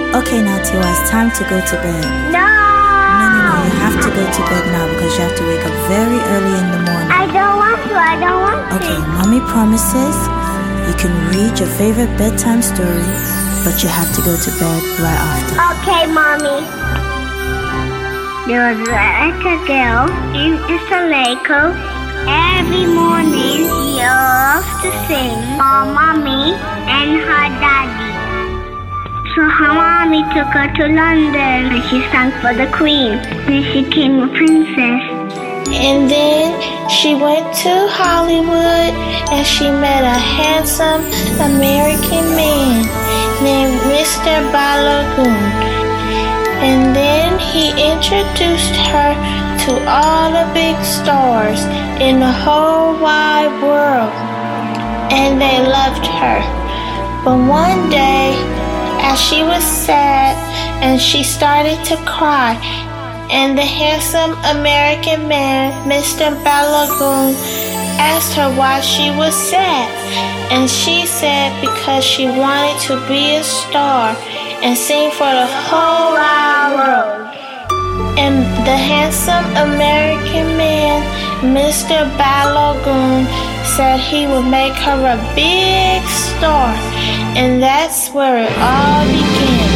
Okay, now Tiwa, it's time to go to bed. No! No, you have to go to bed now because you have to wake up very early in the morning. I don't want to. Okay, Mommy promises you can read your favorite bedtime story, but you have to go to bed right after. Okay, Mommy. There was a little girl in Isaleco. Every morning she loved to sing for Mommy and her daddy. So her mommy took her to London and she sang for the Queen. Then she became a princess. And then she went to Hollywood and she met a handsome American man named Mr. Balogun. And then he introduced her to all the big stars in the whole wide world. And they loved her. But one day, as she was sad and she started to cry, and the handsome American man, Mr. Balogun, asked her why she was sad. And she said because she wanted to be a star and sing for the whole wide world. And the handsome American man, Mr. Balogun, said he would make her a big star. And that's where it all began.